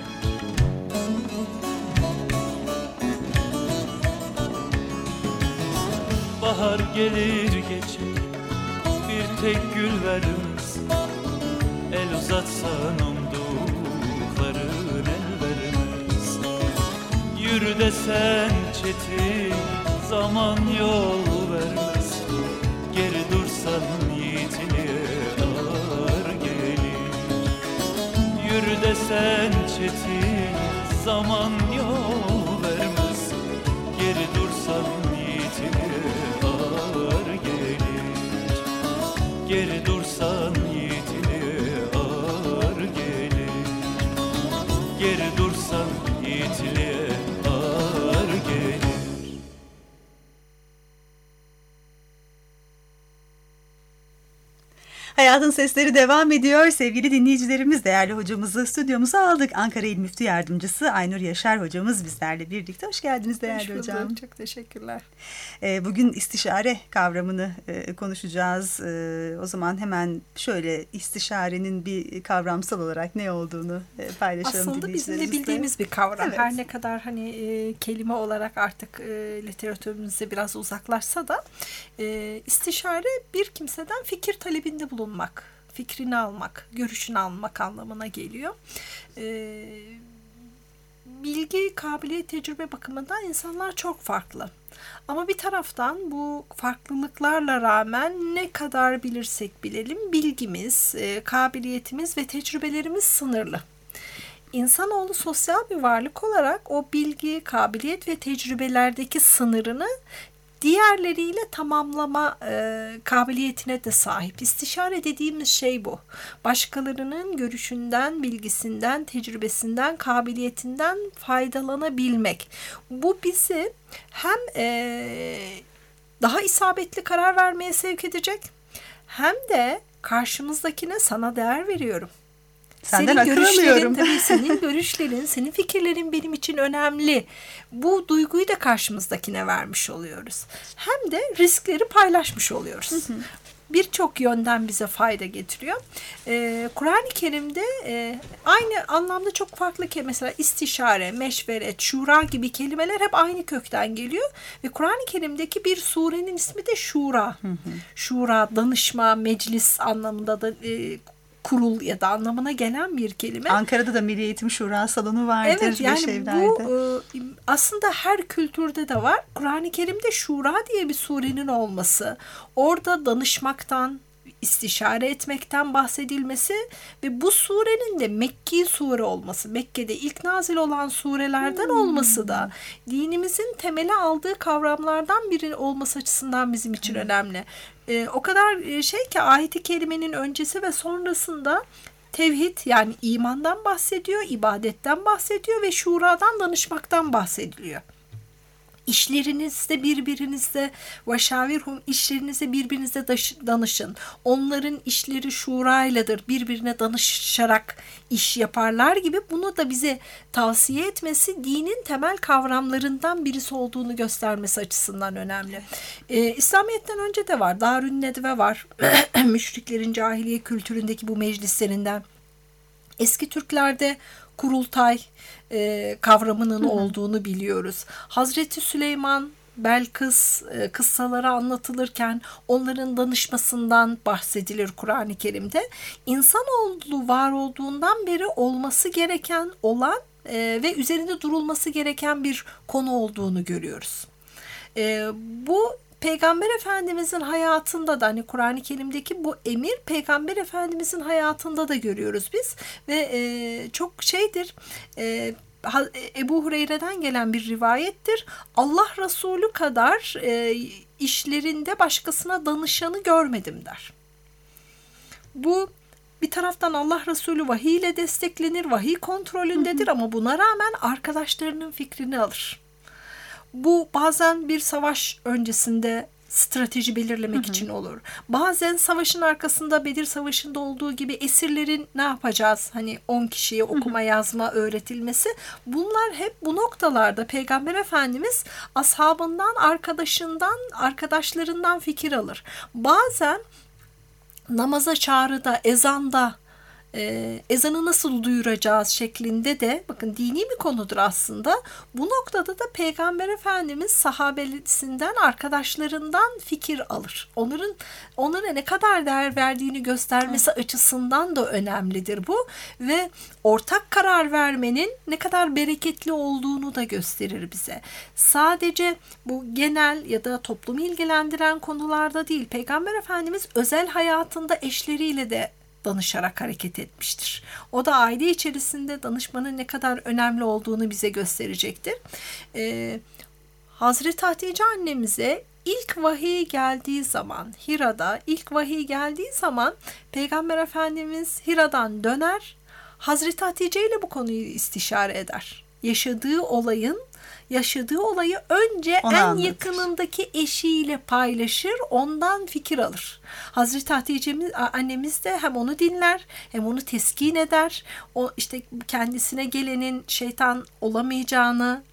Bahar gelir geçer, bir tek gül vermez. El uzatsan umdukların el vermez. Yürü desen çetin, zaman yol vermez. Geri dursan yiğitliğe ağır gelir. Yürü desen çetin, zaman yol vermez. Geri dursan yiğitliğe ağır gelir. Geri dursan yiğitliğe ağır gelir. Geri dursan yiğitliğe ağır gelir. Hayatın Sesleri devam ediyor. Sevgili dinleyicilerimiz, değerli hocamızı stüdyomuza aldık. Ankara İl Müftü Yardımcısı Aynur Yaşar hocamız bizlerle birlikte. Hoş geldiniz değerli Hoş bulduk, hocam. çok teşekkürler. Bugün istişare kavramını konuşacağız. O zaman hemen şöyle istişarenin bir kavramsal olarak ne olduğunu paylaşalım. Aslında bizim de bildiğimiz bir kavram. Evet. Her ne kadar hani e, kelime olarak artık e, literatürümüzde biraz uzaklaşsa da e, istişare bir kimseden fikir talebinde bulunmak, fikrini almak, görüşünü almak anlamına geliyor. E, bilgi, kabiliyet, tecrübe bakımından insanlar çok farklı. Ama bir taraftan bu farklılıklarla rağmen ne kadar bilirsek bilelim bilgimiz, e, kabiliyetimiz ve tecrübelerimiz sınırlı. İnsanoğlu sosyal bir varlık olarak o bilgi, kabiliyet ve tecrübelerdeki sınırını diğerleriyle tamamlama e, kabiliyetine de sahip. İstişare dediğimiz şey bu. Başkalarının görüşünden, bilgisinden, tecrübesinden, kabiliyetinden faydalanabilmek. Bu bizi hem e, daha isabetli karar vermeye sevk edecek, hem de karşımızdakine sana değer veriyorum. Senden senin akıl görüşlerin, alıyorum. tabii senin görüşlerin, senin fikirlerin benim için önemli. Bu duyguyu da karşımızdakine vermiş oluyoruz. Hem de riskleri paylaşmış oluyoruz. Hı hı. Birçok yönden bize fayda getiriyor. Ee, Kur'an-ı Kerim'de e, aynı anlamda çok farklı ki mesela istişare, meşveret, şura gibi kelimeler hep aynı kökten geliyor. Ve Kur'an-ı Kerim'deki bir surenin ismi de şura. Hı hı. Şura, danışma, meclis anlamında da e, kurul ya da anlamına gelen bir kelime. Ankara'da da Milli Eğitim Şura Salonu vardır. Evet, yani bu e, aslında her kültürde de var. Kur'an-ı Kerim'de Şura diye bir surenin olması, orada danışmaktan, istişare etmekten bahsedilmesi ve bu surenin de Mekki sure olması, Mekke'de ilk nazil olan surelerden hmm. olması da dinimizin temeli aldığı kavramlardan biri olması açısından bizim için hmm. önemli. Ee, o kadar şey ki ayet-i kerimenin öncesi ve sonrasında tevhid yani imandan bahsediyor, ibadetten bahsediyor ve şuradan, danışmaktan bahsediliyor. İşlerinizde birbirinizde vaşavirhum, işlerinizde birbirinize danışın. Onların işleri şurayladır. Birbirine danışarak iş yaparlar gibi bunu da bize tavsiye etmesi dinin temel kavramlarından birisi olduğunu göstermesi açısından önemli. Ee, İslamiyet'ten önce de var. Darün Nedve var. Müşriklerin cahiliye kültüründeki bu meclislerinden. Eski Türklerde kurultay e, kavramının hı hı. olduğunu biliyoruz. Hazreti Süleyman, Belkıs e, kıssaları anlatılırken onların danışmasından bahsedilir Kur'an-ı Kerim'de. İnsanoğlu var olduğundan beri olması gereken olan e, ve üzerinde durulması gereken bir konu olduğunu görüyoruz. E, bu Peygamber Efendimizin hayatında da hani Kur'an-ı Kerim'deki bu emir Peygamber Efendimizin hayatında da görüyoruz biz ve e, çok şeydir e, Ebu Hureyre'den gelen bir rivayettir. Allah Resulü kadar e, işlerinde başkasına danışanı görmedim der. Bu bir taraftan Allah Resulü vahiy ile desteklenir, vahiy kontrolündedir ama buna rağmen arkadaşlarının fikrini alır. Bu bazen bir savaş öncesinde strateji belirlemek hı hı. için olur. Bazen savaşın arkasında, Bedir Savaşı'nda olduğu gibi esirlerin ne yapacağız? Hani on kişiye okuma hı hı. yazma öğretilmesi. Bunlar hep bu noktalarda Peygamber Efendimiz ashabından, arkadaşından, arkadaşlarından fikir alır. Bazen namaza çağrıda, ezanda, Ee, ezanı nasıl duyuracağız şeklinde de, bakın dini bir konudur aslında. Bu noktada da Peygamber Efendimiz sahabesinden, arkadaşlarından fikir alır. Onların onlara ne kadar değer verdiğini göstermesi evet. açısından da önemlidir bu ve ortak karar vermenin ne kadar bereketli olduğunu da gösterir bize. Sadece bu genel ya da toplumu ilgilendiren konularda değil, Peygamber Efendimiz özel hayatında eşleriyle de danışarak hareket etmiştir. O da aile içerisinde danışmanın ne kadar önemli olduğunu bize gösterecektir. Ee, Hazreti Hatice annemize ilk vahiy geldiği zaman, Hira'da ilk vahiy geldiği zaman Peygamber Efendimiz Hira'dan döner, Hazreti Hatice ile bu konuyu istişare eder. Yaşadığı olayın yaşadığı olayı önce Ona en anlatır. yakınındaki eşiyle paylaşır, ondan fikir alır. Hazreti Hatice annemiz de hem onu dinler, hem onu teskin eder. O işte kendisine gelenin şeytan olamayacağını,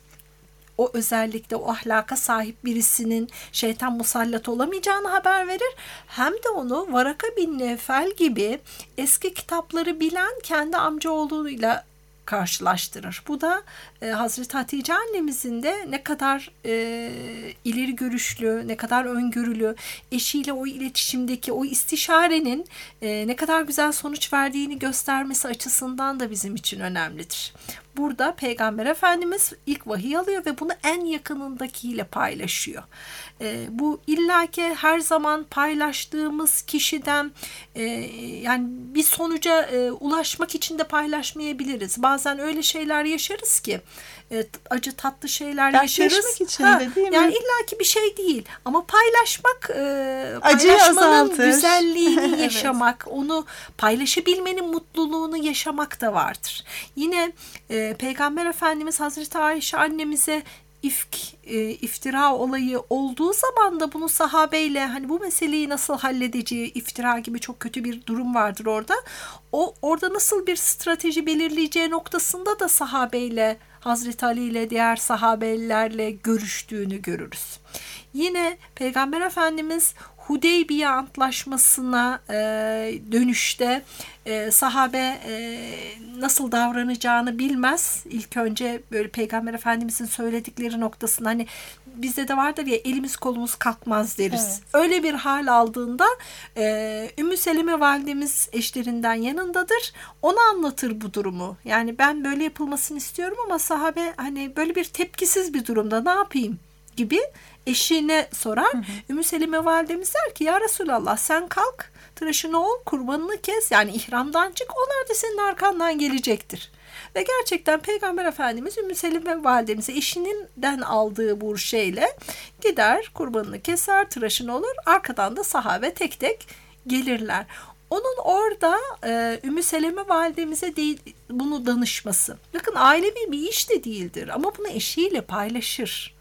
o özellikle o ahlaka sahip birisinin şeytan musallat olamayacağını haber verir. Hem de onu Varaka bin Nevfel gibi eski kitapları bilen kendi amcaoğluyla karşılaştırır. Bu da e, Hazreti Hatice annemizin de ne kadar e, ileri görüşlü, ne kadar öngörülü, eşiyle o iletişimdeki o istişarenin e, ne kadar güzel sonuç verdiğini göstermesi açısından da bizim için önemlidir. Burada Peygamber Efendimiz ilk vahiy alıyor ve bunu en yakınındakiyle paylaşıyor. E, bu illaki her zaman paylaştığımız kişiden e, yani bir sonuca e, ulaşmak için de paylaşmayabiliriz. Bazen öyle şeyler yaşarız ki e, acı tatlı şeyler yaşarız. Için ha, de, değil mi? Yani illaki bir şey değil ama paylaşmak e, paylaşmanın güzelliğini yaşamak, evet. onu paylaşabilmenin mutluluğunu yaşamak da vardır. Yine e, Peygamber Efendimiz Hazreti Ayşe annemize ifk, e, iftira olayı olduğu zaman da bunu sahabeyle hani bu meseleyi nasıl halledeceği, iftira gibi çok kötü bir durum vardır orada. O orada nasıl bir strateji belirleyeceği noktasında da sahabeyle, Hazreti Ali ile diğer sahabelerle görüştüğünü görürüz. Yine Peygamber Efendimiz Hudeybiye Antlaşması'na e, dönüşte e, sahabe e, nasıl davranacağını bilmez. İlk önce böyle Peygamber Efendimizin söyledikleri noktasında hani bizde de vardır ya elimiz kolumuz kalkmaz deriz. Evet. Öyle bir hal aldığında e, Ümmü Seleme validemiz eşlerinden yanındadır. Ona anlatır bu durumu. Yani ben böyle yapılmasını istiyorum ama sahabe hani böyle bir tepkisiz bir durumda ne yapayım gibi eşine sorar. Hı hı. Ümmü Seleme validemiz der ki ya Resulallah sen kalk, tıraşını ol, kurbanını kes. Yani ihramdan çık, onlar da senin arkandan gelecektir. Ve gerçekten Peygamber Efendimiz Ümmü Seleme validemize eşinden aldığı bu şeyle gider, kurbanını keser, tıraşını olur. Arkadan da sahabe tek tek gelirler. Onun orada e, Ümmü Seleme validemize değil, bunu danışması. Bakın ailevi bir iş de değildir ama bunu eşiyle paylaşır.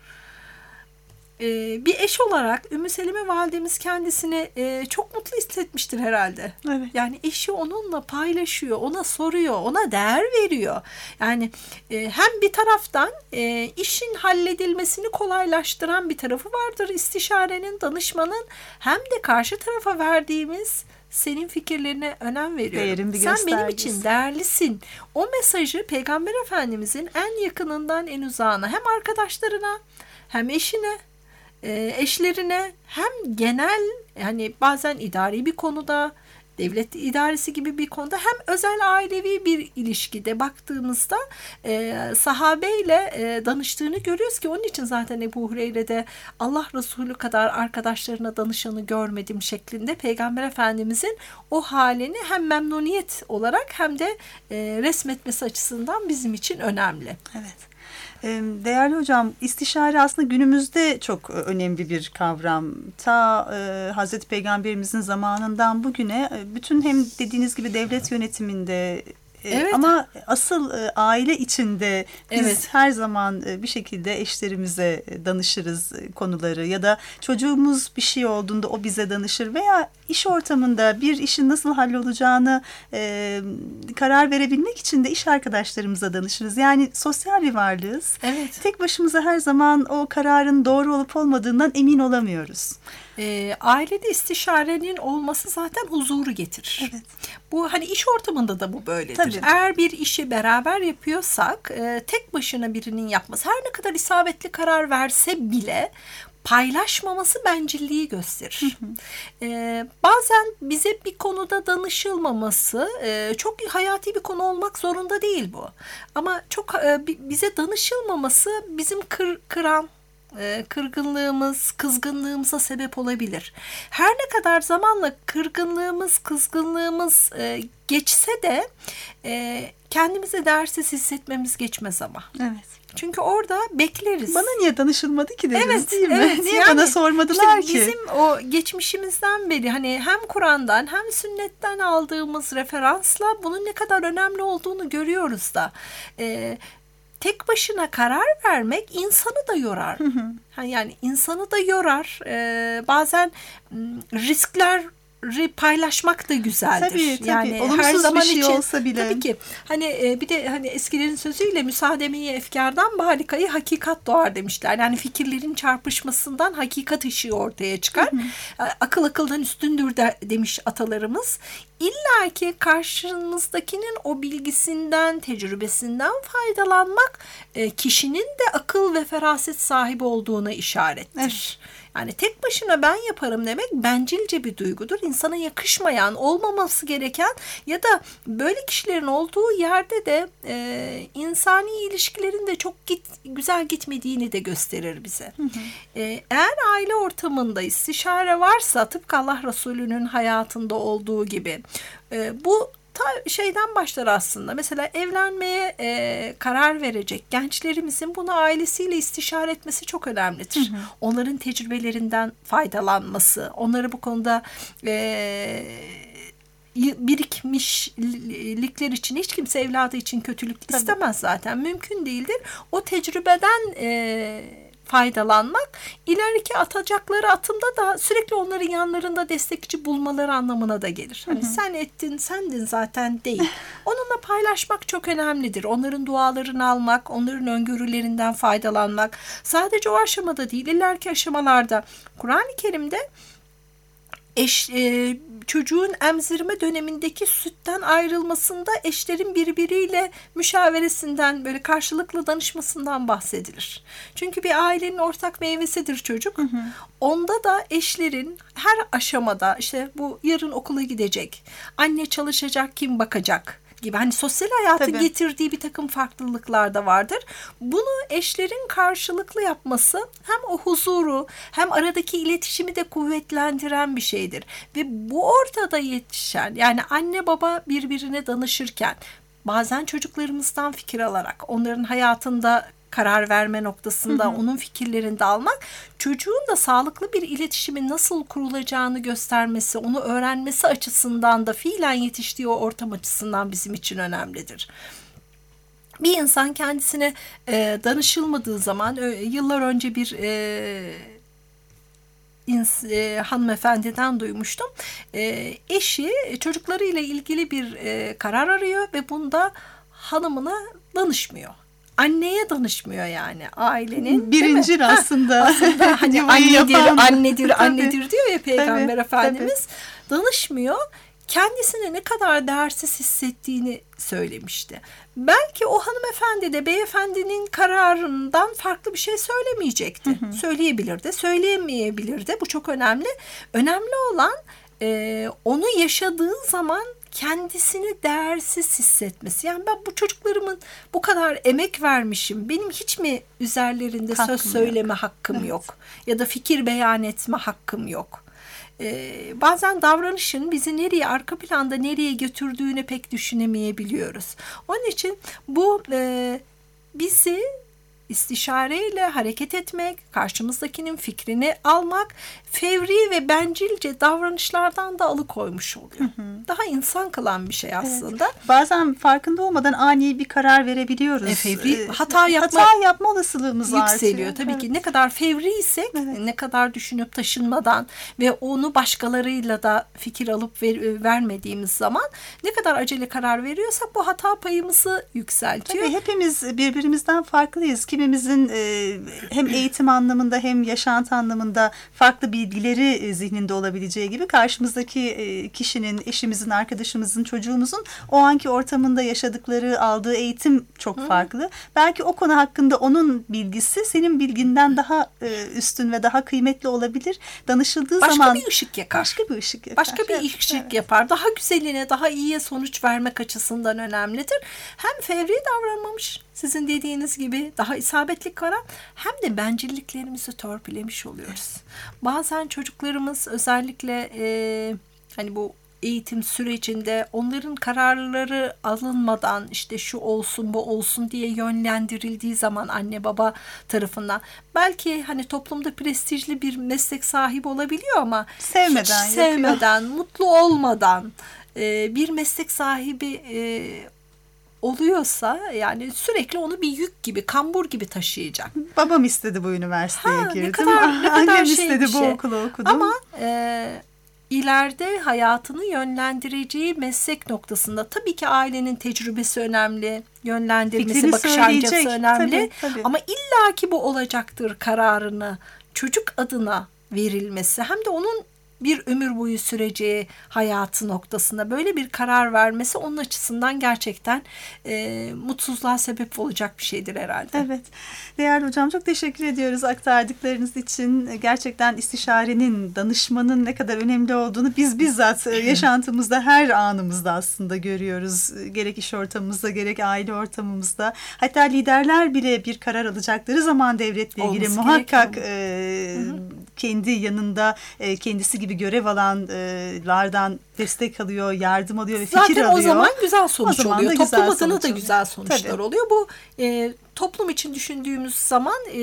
Ee, bir eş olarak Ümmü Seleme validemiz kendisini e, çok mutlu hissetmiştir herhalde. Evet. Yani eşi onunla paylaşıyor, ona soruyor, ona değer veriyor. Yani e, hem bir taraftan e, işin halledilmesini kolaylaştıran bir tarafı vardır istişarenin, danışmanın, hem de karşı tarafa verdiğimiz senin fikirlerine önem veriyorum. Sen benim için değerlisin. O mesajı Peygamber Efendimizin en yakınından en uzağına, hem arkadaşlarına hem eşine, eşlerine, hem genel yani bazen idari bir konuda, devlet idaresi gibi bir konuda, hem özel ailevi bir ilişkide baktığımızda e, sahabeyle e, danıştığını görüyoruz ki onun için zaten Ebu Hureyre'de Allah Resulü kadar arkadaşlarına danışanı görmedim şeklinde Peygamber Efendimizin o halini hem memnuniyet olarak hem de e, resmetmesi açısından bizim için önemli. Evet. Değerli hocam, istişare aslında günümüzde çok önemli bir kavram. Ta e, Hazreti Peygamberimizin zamanından bugüne bütün hem dediğiniz gibi devlet yönetiminde evet. ama asıl e, aile içinde biz evet. her zaman e, bir şekilde eşlerimize danışırız konuları ya da çocuğumuz bir şey olduğunda o bize danışır veya iş ortamında bir işin nasıl hallolacağını e, karar verebilmek için de iş arkadaşlarımıza danışırız. Yani sosyal bir varlığız. Evet. Tek başımıza her zaman o kararın doğru olup olmadığından emin olamıyoruz. E, ailede istişarenin olması zaten huzuru getirir. Evet. Bu hani iş ortamında da bu böyledir. Tabii. Eğer bir işi beraber yapıyorsak e, tek başına birinin yapması her ne kadar isabetli karar verse bile paylaşmaması bencilliği gösterir. Hı hı. Ee, bazen bize bir konuda danışılmaması e, çok hayati bir konu olmak zorunda değil bu. Ama çok e, bize danışılmaması bizim kır, kıran, e, kırgınlığımız, kızgınlığımıza sebep olabilir. Her ne kadar zamanla kırgınlığımız, kızgınlığımız e, geçse de e, kendimizi değersiz hissetmemiz geçmez ama. Evet. Çünkü orada bekleriz. Bana niye danışılmadı ki deriz, evet, değil mi? Evet, niye yani bana sormadılar işte ki? Bizim o geçmişimizden beri hani hem Kur'an'dan hem sünnetten aldığımız referansla bunun ne kadar önemli olduğunu görüyoruz da. Ee, tek başına karar vermek insanı da yorar. Hı hı. Yani insanı da yorar. Ee, bazen riskler paylaşmak da güzeldir. Tabii tabii. Yani olumsuz her zaman bir şey için, olsa bile. Tabii ki. Hani e, bir de hani eskilerin sözüyle müsaademeyi efkardan baharikayı hakikat doğar demişler. Yani fikirlerin çarpışmasından hakikat ışığı ortaya çıkar. Hı hı. Akıl akıldan üstündür de, demiş atalarımız. İlla ki karşınızdakinin o bilgisinden, tecrübesinden faydalanmak e, kişinin de akıl ve feraset sahibi olduğuna işarettir. Evet. Yani tek başına ben yaparım demek bencilce bir duygudur. İnsana yakışmayan, olmaması gereken ya da böyle kişilerin olduğu yerde de e, insani ilişkilerin de çok git, güzel gitmediğini de gösterir bize. Hı hı. E, eğer aile ortamında istişare varsa tıpkı Allah Resulü'nün hayatında olduğu gibi e, bu ta şeyden başlar aslında. Mesela evlenmeye e, karar verecek gençlerimizin bunu ailesiyle istişare etmesi çok önemlidir. Hı hı. Onların tecrübelerinden faydalanması, onları bu konuda e, birikmişlikler için hiç kimse evladı için kötülük Tabii. istemez zaten. Mümkün değildir. O tecrübeden e, faydalanmak ileriki atacakları atımda da sürekli onların yanlarında destekçi bulmaları anlamına da gelir. Hani hı hı. sen ettin, sendin zaten değil. Onunla paylaşmak çok önemlidir. Onların dualarını almak, onların öngörülerinden faydalanmak. Sadece o aşamada değil, ileriki aşamalarda Kur'an-ı Kerim'de eş, e, çocuğun emzirme dönemindeki sütten ayrılmasında eşlerin birbiriyle müşaveresinden, böyle karşılıklı danışmasından bahsedilir. Çünkü bir ailenin ortak meyvesidir çocuk. Hı hı. Onda da eşlerin her aşamada işte bu yarın okula gidecek, anne çalışacak, kim bakacak gibi hani sosyal hayatın Tabii. getirdiği bir takım farklılıklar da vardır. Bunu eşlerin karşılıklı yapması hem o huzuru hem aradaki iletişimi de kuvvetlendiren bir şeydir. Ve bu ortada yetişen yani anne baba birbirine danışırken bazen çocuklarımızdan fikir alarak onların hayatında karar verme noktasında hı hı. onun fikirlerini de almak, çocuğun da sağlıklı bir iletişimin nasıl kurulacağını göstermesi, onu öğrenmesi açısından da fiilen yetiştiği o ortam açısından bizim için önemlidir. Bir insan kendisine e, danışılmadığı zaman, e, yıllar önce bir e, ins, e, hanımefendiden duymuştum. E, eşi çocuklarıyla ilgili bir e, karar arıyor ve bunda hanımına danışmıyor. Anneye danışmıyor yani ailenin. Birincil aslında. Ha, aslında hani annedir, annedir, annedir diyor ya Peygamber tabii, Efendimiz. Tabii. Danışmıyor. Kendisini ne kadar değersiz hissettiğini söylemişti. Belki o hanımefendi de beyefendinin kararından farklı bir şey söylemeyecekti. Hı hı. Söyleyebilirdi, söyleyemeyebilirdi. Bu çok önemli. Önemli olan e, onu yaşadığı zaman kendisini değersiz hissetmesi. Yani ben bu çocuklarımın bu kadar emek vermişim. Benim hiç mi üzerlerinde hakkım söz söyleme yok. hakkım evet. yok? Ya da fikir beyan etme hakkım yok? Ee, bazen davranışın bizi nereye, arka planda nereye götürdüğünü pek düşünemeyebiliyoruz. Onun için bu e, bizi istişareyle hareket etmek, karşımızdakinin fikrini almak, fevri ve bencilce davranışlardan da alıkoymuş oluyor. Hı hı. Daha insan kılan bir şey aslında. Evet. Bazen farkında olmadan ani bir karar verebiliyoruz. E, fevri hata yapma, hata yapma olasılığımız yükseliyor. artıyor. Tabii evet. ki ne kadar fevriysek, evet. ne kadar düşünüp taşınmadan ve onu başkalarıyla da fikir alıp ver, vermediğimiz zaman ne kadar acele karar veriyorsak bu hata payımızı yükseltiyor. Tabii hepimiz birbirimizden farklıyız. Kimimizin e, hem eğitim anlamında hem yaşantı anlamında farklı bilgileri e, zihninde olabileceği gibi karşımızdaki e, kişinin, eşimizin, arkadaşımızın, çocuğumuzun o anki ortamında yaşadıkları, aldığı eğitim çok Hı. farklı. Belki o konu hakkında onun bilgisi senin bilginden daha e, üstün ve daha kıymetli olabilir. Danışıldığı başka zaman bir ışık yakar. Başka bir ışık yakar. Başka bir ışık evet. yapar. Daha güzeline, daha iyiye sonuç vermek açısından önemlidir. Hem fevri davranmamış, sizin dediğiniz gibi daha isabetli karar, hem de bencilliklerimizi törpülemiş oluyoruz. Bazen çocuklarımız özellikle e, hani bu eğitim sürecinde onların kararları alınmadan işte şu olsun bu olsun diye yönlendirildiği zaman anne baba tarafından belki hani toplumda prestijli bir meslek sahibi olabiliyor ama sevmeden, hiç sevmeden, mutlu olmadan e, bir meslek sahibi e, oluyorsa yani sürekli onu bir yük gibi, kambur gibi taşıyacak. Babam istedi bu üniversiteye ha, girdim. Ne kadar, ne kadar Annem şey istedi bu şey. okulu okudum. Ama e, ileride hayatını yönlendireceği meslek noktasında tabii ki ailenin tecrübesi önemli, yönlendirmesi, Fikrini bakış harcası önemli. Tabii, tabii. Ama illaki bu olacaktır kararını çocuk adına verilmesi, hem de onun bir ömür boyu süreceği hayatı noktasında böyle bir karar vermesi onun açısından gerçekten e, mutsuzluğa sebep olacak bir şeydir herhalde. Evet. Değerli hocam, çok teşekkür ediyoruz aktardıklarınız için. Gerçekten istişarenin, danışmanın ne kadar önemli olduğunu biz bizzat yaşantımızda her anımızda aslında görüyoruz. Gerek iş ortamımızda, gerek aile ortamımızda. Hatta liderler bile bir karar alacakları zaman devletle ilgili Olması muhakkak e, kendi yanında e, kendisi gibi gibi görev alanlardan destek alıyor, yardım alıyor ve fikir Zaten alıyor. Zaten o zaman güzel sonuç zaman oluyor. Toplum adına sonuç da güzel sonuçlar Tabii. oluyor. Bu e, toplum için düşündüğümüz zaman e,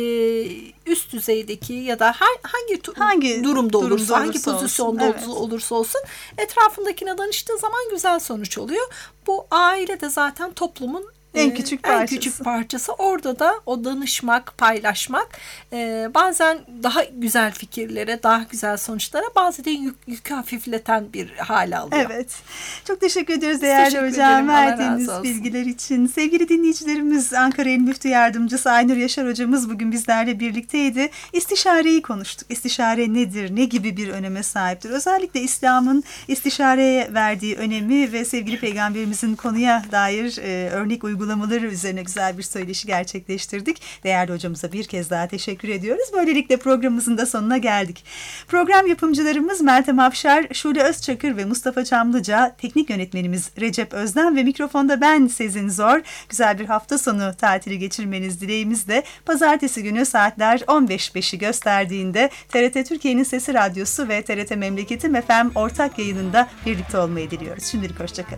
üst düzeydeki ya da her, hangi, tu- hangi durumda, durumda olursa, olursa hangi pozisyonda olsun. Evet. olursa olsun etrafındakine danıştığı zaman güzel sonuç oluyor. Bu aile de zaten toplumun En küçük parçası. En küçük parçası. Orada da o danışmak, paylaşmak e, bazen daha güzel fikirlere, daha güzel sonuçlara, bazen de yük, yükü hafifleten bir hale alıyor. Evet. Çok teşekkür ediyoruz değerli teşekkür hocam ederim. verdiğiniz bilgiler için. Sevgili dinleyicilerimiz, Ankara İl Müftü Yardımcısı Aynur Yaşar hocamız bugün bizlerle birlikteydi. İstişareyi konuştuk. İstişare nedir? Ne gibi bir öneme sahiptir? Özellikle İslam'ın istişareye verdiği önemi ve sevgili Peygamberimizin konuya dair e, örnek uygulamaları uygulamaları üzerine güzel bir söyleşi gerçekleştirdik. Değerli hocamıza bir kez daha teşekkür ediyoruz. Böylelikle programımızın da sonuna geldik. Program yapımcılarımız Meltem Afşar, Şule Özçakır ve Mustafa Çamlıca, teknik yönetmenimiz Recep Özden ve mikrofonda ben Sezin Zor. Güzel bir hafta sonu tatili geçirmeniz dileğimizle pazartesi günü saatler on beş beşi gösterdiğinde T R T Türkiye'nin Sesi Radyosu ve T R T Memleketim F M ortak yayınında birlikte olmayı diliyoruz. Şimdilik hoşçakalın.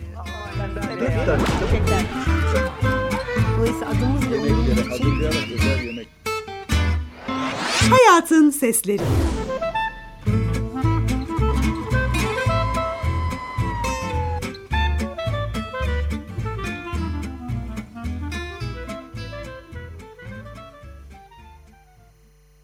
Dolayısıyla adımız ve Hayatın Sesleri.